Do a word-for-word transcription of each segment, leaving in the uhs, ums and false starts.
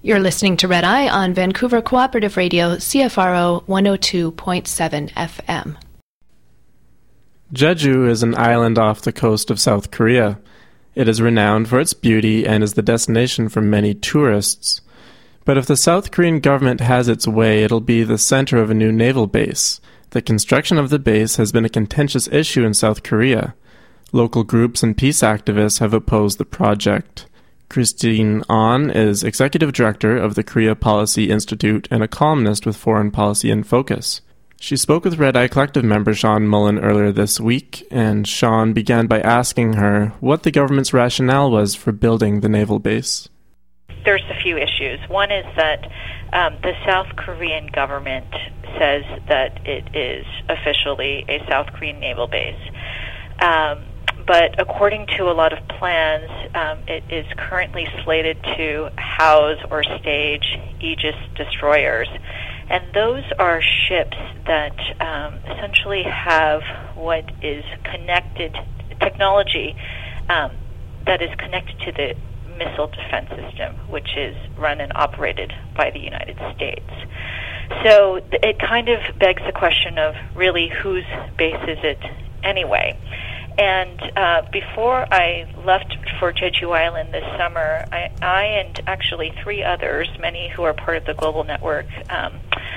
You're listening to Red Eye on Vancouver Cooperative Radio, C F R O one oh two point seven F M. Jeju is an island off the coast of South Korea. It is renowned for its beauty and is the destination for many tourists. But if the South Korean government has its way, it'll be the center of a new naval base. The construction of the base has been a contentious issue in South Korea. Local groups and peace activists have opposed the project. Christine Ahn is executive director of the Korea Policy Institute and a columnist with Foreign Policy in Focus. She spoke with Red Eye Collective member Sean Mullen earlier this week, and Sean began by asking her what the government's rationale was for building the naval base. There's a few issues. One is that um, the South Korean government says that it is officially a South Korean naval base. Um, but according to a lot of plans, um, it is currently slated to house or stage Aegis destroyers. And those are ships that um, essentially have what is connected, technology um, that is connected to the missile defense system, which is run and operated by the United States. So th- it kind of begs the question of really whose base is it anyway? And uh, before I left for Jeju Island this summer, I, I and actually three others, many who are part of the global network um,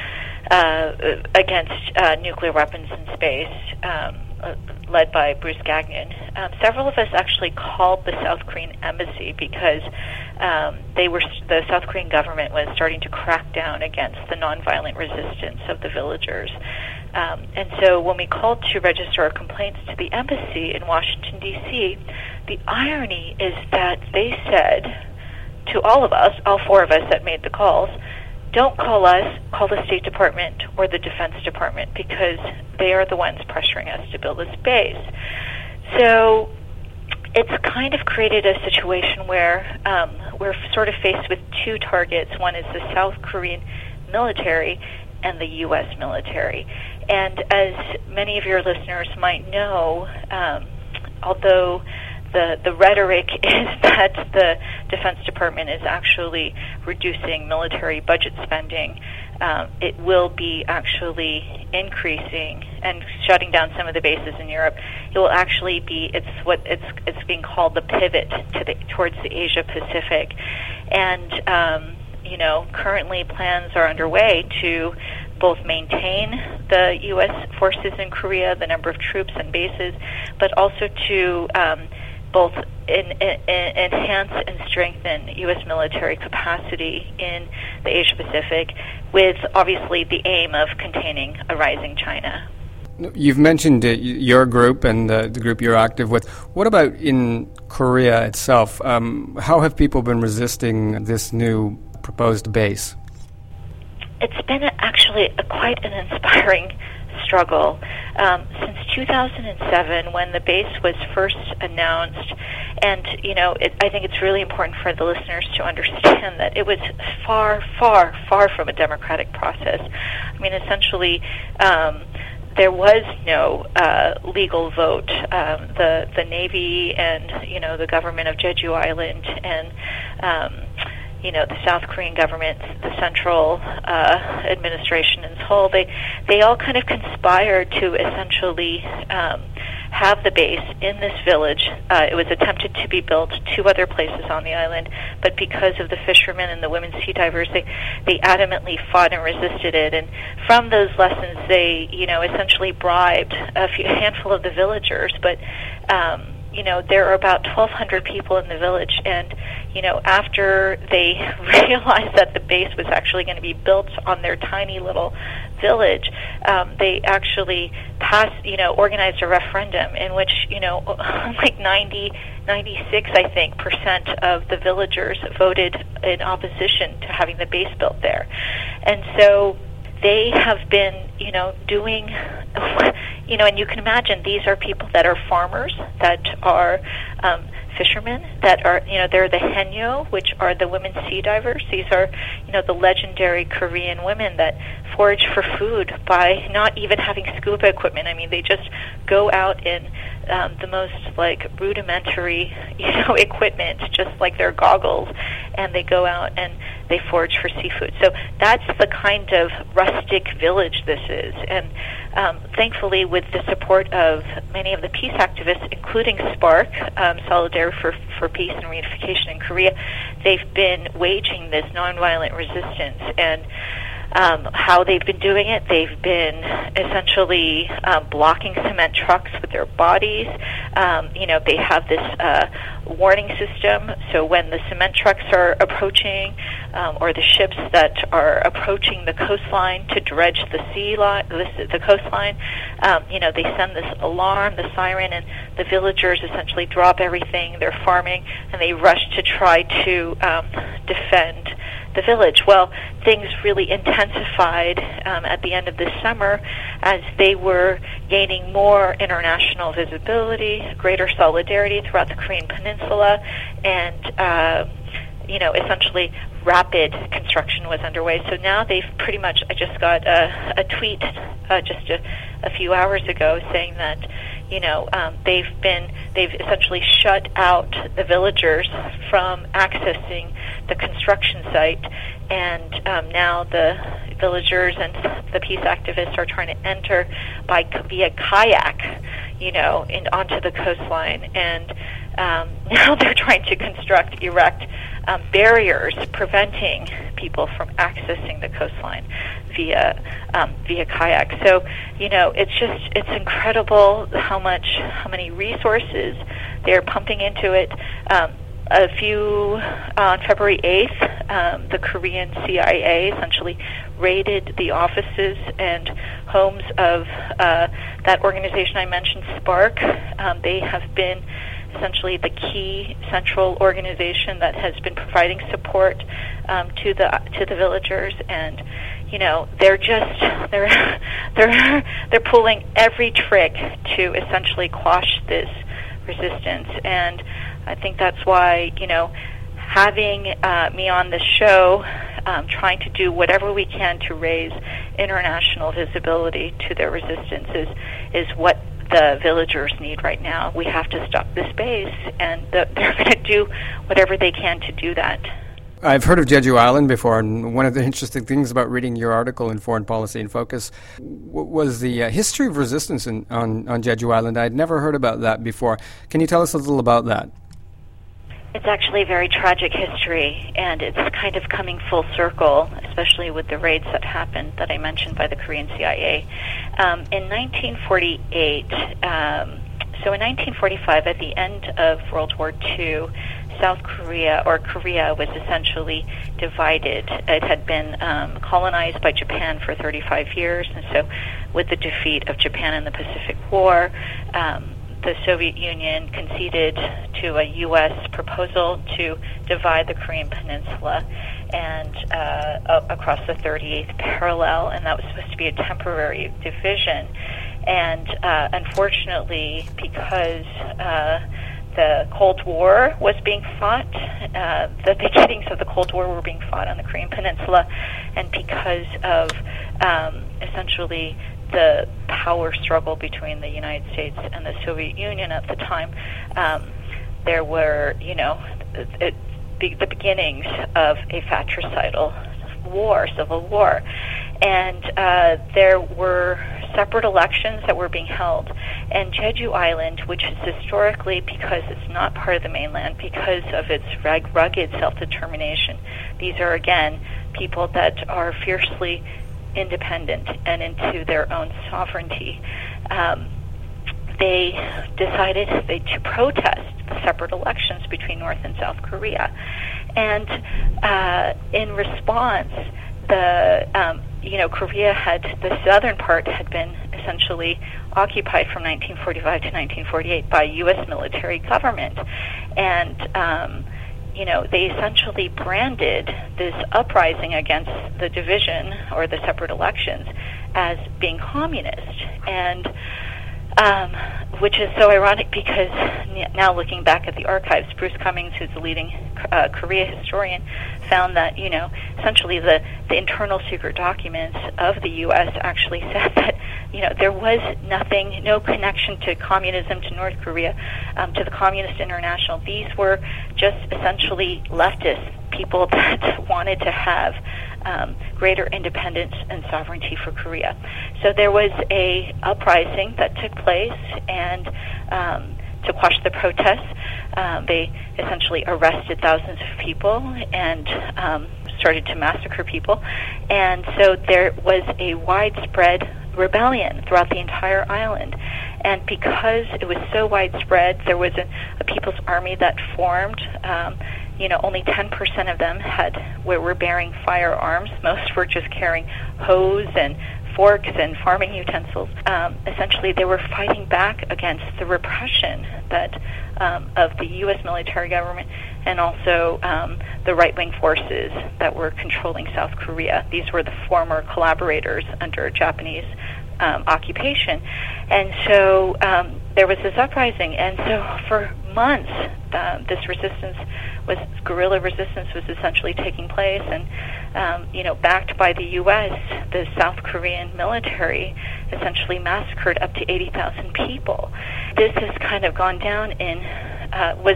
uh, against uh, nuclear weapons in space, um, uh, led by Bruce Gagnon, um, several of us actually called the South Korean embassy because um, they were the South Korean government was starting to crack down against the nonviolent resistance of the villagers. Um, and so when we called to register our complaints to the embassy in Washington, D C, the irony is that they said to all of us, all four of us that made the calls, don't call us, call the State Department or the Defense Department because they are the ones pressuring us to build this base. So it's kind of created a situation where um, we're sort of faced with two targets. One is the South Korean military and the U S military. And as many of your listeners might know, um, although the the rhetoric is that the Defense Department is actually reducing military budget spending, um, it will be actually increasing and shutting down some of the bases in Europe. It will actually be it's what it's it's being called the pivot to the towards the Asia Pacific, and um, you know currently plans are underway to both maintain the U S forces in Korea, the number of troops and bases, but also to um, both in, in, enhance and strengthen U S military capacity in the Asia Pacific, with obviously the aim of containing a rising China. You've mentioned uh, your group and uh, the group you're active with. What about in Korea itself? Um, how have people been resisting this new proposed base? It's been a, actually a, quite an inspiring struggle. Um, since two thousand seven, when the base was first announced, and, you know, it, I think it's really important for the listeners to understand that it was far, far, far from a democratic process. I mean, essentially, um, there was no uh, legal vote. Um, the the Navy and, you know, the government of Jeju Island and um, you know, the South Korean government, the central uh, administration in Seoul, they they all kind of conspired to essentially um, have the base in this village. Uh, it was attempted to be built two other places on the island, but because of the fishermen and the women sea divers, they, they adamantly fought and resisted it. And from those lessons, they, you know, essentially bribed a, few, a handful of the villagers, but um, you know, there are about twelve hundred people in the village, and, you know, after they realized that the base was actually going to be built on their tiny little village, um, they actually passed, you know, organized a referendum in which, you know, like ninety, ninety-six, I think, percent of the villagers voted in opposition to having the base built there. And so they have been, you know, doing, you know, and you can imagine these are people that are farmers, that are um, fishermen, that are, you know, they're the Haenyeo, which are the women sea divers. These are, you know, the legendary Korean women that forage for food by not even having scuba equipment. I mean, they just go out in um, the most, like, rudimentary, you know, equipment, just like their goggles, and they go out and they forage for seafood. So that's the kind of rustic village this is. And um, thankfully, with the support of many of the peace activists, including SPARC, um, Solidarity for, for Peace and Reunification in Korea, they've been waging this nonviolent resistance. And Um, how they've been doing it, they've been essentially uh, blocking cement trucks with their bodies. Um, you know, they have this uh, warning system, so when the cement trucks are approaching, um, or the ships that are approaching the coastline to dredge the sea line, the, the coastline, um, you know, they send this alarm, the siren, and the villagers essentially drop everything, they're farming, and they rush to try to um, defend the village. Well, things really intensified um, at the end of this summer as they were gaining more international visibility, greater solidarity throughout the Korean Peninsula, and uh, you know, essentially rapid construction was underway. So now they've pretty much, I just got a, a tweet uh, just a, a few hours ago saying that, you know, um, they've been, they've essentially shut out the villagers from accessing the construction site, and um, now the villagers and the peace activists are trying to enter by via kayak, you know, in, onto the coastline, and um, now they're trying to construct, erect um, barriers preventing people from accessing the coastline via um, via kayak. So, you know, it's just, it's incredible how much, how many resources they're pumping into it. Um, a few, uh, on February eighth, um, the Korean C I A essentially raided the offices and homes of uh, that organization I mentioned, SPARC. Um, they have been essentially the key central organization that has been providing support um, to the to the villagers, and you know, they're just they're they're they're pulling every trick to essentially quash this resistance. And I think that's why, you know, having uh, me on this show, um, trying to do whatever we can to raise international visibility to their resistance is is what the villagers need right now. We have to stop this base, and the, they're going to do whatever they can to do that. I've heard of Jeju Island before, and one of the interesting things about reading your article in Foreign Policy in Focus w- was the uh, history of resistance in, on, on Jeju Island. I'd never heard about that before. Can you tell us a little about that? It's actually a very tragic history, and it's kind of coming full circle, especially with the raids that happened that I mentioned by the Korean C I A. Um, in nineteen forty-eight, um, so in nineteen forty-five, at the end of World War Two, South Korea, or Korea, was essentially divided. It had been um, colonized by Japan for thirty-five years, and so with the defeat of Japan in the Pacific War, um, the Soviet Union conceded to a U S proposal to divide the Korean Peninsula and uh, across the thirty-eighth parallel, and that was supposed to be a temporary division. And uh, unfortunately, because uh, the Cold War was being fought, uh, the beginnings of the Cold War were being fought on the Korean Peninsula, and because of um, essentially the power struggle between the United States and the Soviet Union at the time, um, there were, you know, it, it, the beginnings of a fratricidal war, civil war. And uh, there were separate elections that were being held. And Jeju Island, which is historically, because it's not part of the mainland, because of its rugged self-determination, these are, again, people that are fiercely independent and into their own sovereignty. Um, they decided they, to protest the separate elections between North and South Korea. And uh, in response, the um, you know, Korea had, the southern part had been essentially occupied from nineteen forty-five to nineteen forty-eight by U S military government. And um, you know, they essentially branded this uprising against the division or the separate elections as being communist. And um, which is so ironic because now looking back at the archives, Bruce Cummings, who's the leading uh, Korea historian, found that, you know, essentially the, the internal secret documents of the U S actually said that you know, there was nothing, no connection to communism, to North Korea, um, to the Communist International. These were just essentially leftists, people that wanted to have um, greater independence and sovereignty for Korea. So there was a uprising that took place, and um, to quash the protests, um, they essentially arrested thousands of people and um, started to massacre people. And so there was a widespread rebellion throughout the entire island. And because it was so widespread, there was a, a people's army that formed. Um, you know, only ten percent of them had were, were bearing firearms. Most were just carrying hoes and forks and farming utensils. Um, essentially, they were fighting back against the repression that um, of the U S military government and also um, the right-wing forces that were controlling South Korea. These were the former collaborators under Japanese um, occupation. And so um, there was this uprising. And so for months, uh, this resistance was, guerrilla resistance was essentially taking place. And, um, you know, backed by the U S, the South Korean military essentially massacred up to eighty thousand people. This has kind of gone down in, uh, was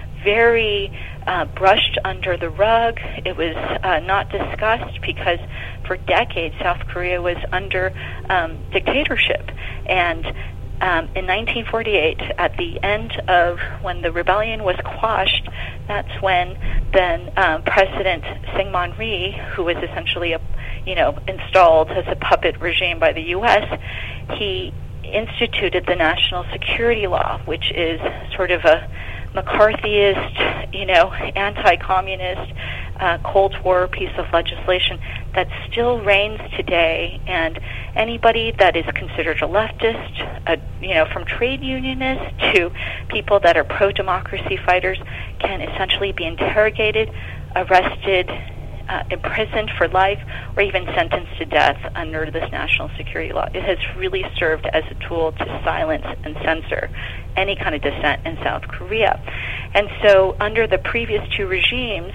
very uh, brushed under the rug. It was uh, not discussed because for decades South Korea was under um, dictatorship. And um, in nineteen forty-eight, at the end of when the rebellion was quashed, that's when then um, President Syngman Rhee, who was essentially a, you know, installed as a puppet regime by the U S, he instituted the National Security Law, which is sort of a McCarthyist, you know, anti-communist, uh, Cold War piece of legislation that still reigns today. And anybody that is considered a leftist, a, you know, from trade unionists to people that are pro-democracy fighters, can essentially be interrogated, arrested, Uh, imprisoned for life, or even sentenced to death under this national security law. It has really served as a tool to silence and censor any kind of dissent in South Korea. And so under the previous two regimes,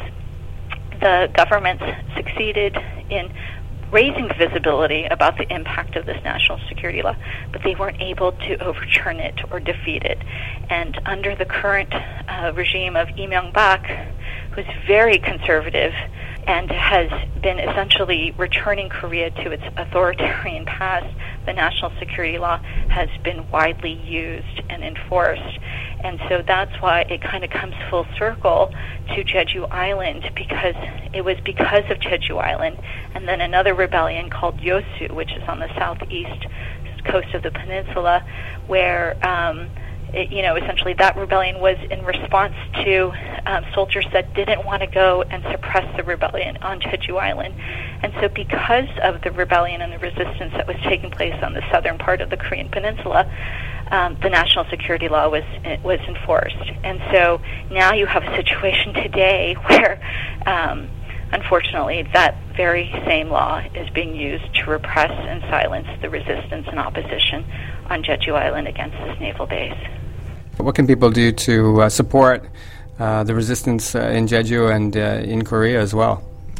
the governments succeeded in raising visibility about the impact of this national security law, but they weren't able to overturn it or defeat it. And under the current uh, regime of Lee Myung-bak, who's very conservative and has been essentially returning Korea to its authoritarian past, the national security law has been widely used and enforced. And so that's why it kind of comes full circle to Jeju Island, because it was because of Jeju Island and then another rebellion called Yosu, which is on the southeast coast of the peninsula, where um, It, you know, essentially that rebellion was in response to um, soldiers that didn't want to go and suppress the rebellion on Jeju Island. And so because of the rebellion and the resistance that was taking place on the southern part of the Korean peninsula, um, the national security law was was enforced. And so now you have a situation today where, um, unfortunately, that very same law is being used to repress and silence the resistance and opposition on Jeju Island against this naval base. What can people do to uh, support uh, the resistance uh, in Jeju and uh, in Korea as well?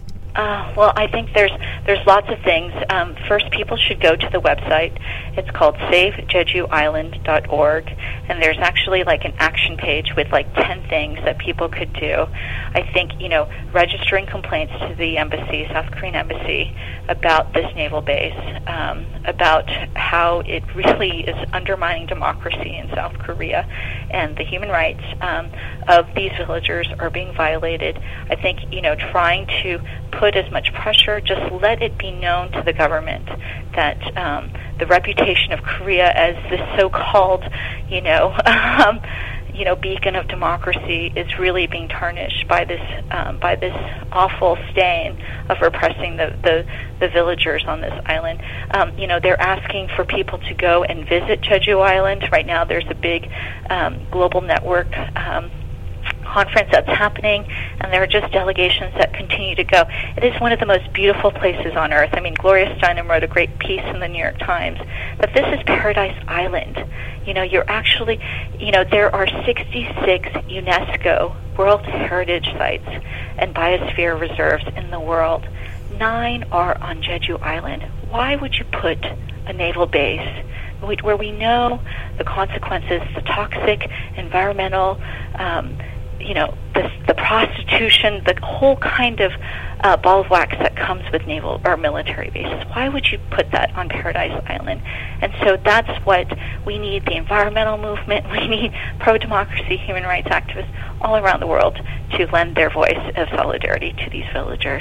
Uh, well, I think there's there's lots of things. Um, first, people should go to the website. It's called save jeju island dot org, and there's actually like an action page with like ten things that people could do. I think, you know, registering complaints to the embassy, South Korean embassy, about this naval base, um, about how it really is undermining democracy in South Korea, and the human rights um, of these villagers are being violated. I think, you know, trying to put as much pressure, just let it be known to the government that um, the reputation of Korea as this so-called, you know, um, you know, beacon of democracy is really being tarnished by this um, by this awful stain of repressing the, the, the villagers on this island. Um, you know, they're asking for people to go and visit Jeju Island. Right now there's a big um, global network um, conference that's happening, and there are just delegations that continue to go. It is one of the most beautiful places on earth. I mean, Gloria Steinem wrote a great piece in the New York Times that this is Paradise Island. You know, you're actually, you know, there are sixty-six UNESCO World Heritage Sites and biosphere reserves in the world. Nine are on Jeju Island. Why would you put a naval base where we know the consequences, the toxic, environmental, um, you know, the, the prostitution, the whole kind of uh, ball of wax that comes with naval or military bases. Why would you put that on Paradise Island? And so that's what we need, the environmental movement, we need pro-democracy, human rights activists all around the world to lend their voice of solidarity to these villagers.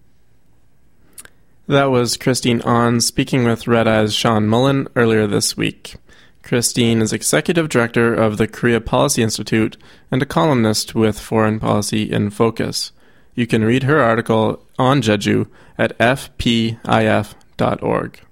That was Christine Ahn speaking with Red Eye's Sean Mullen earlier this week. Christine is Executive Director of the Korea Policy Institute and a columnist with Foreign Policy in Focus. You can read her article on Jeju at f p i f dot org.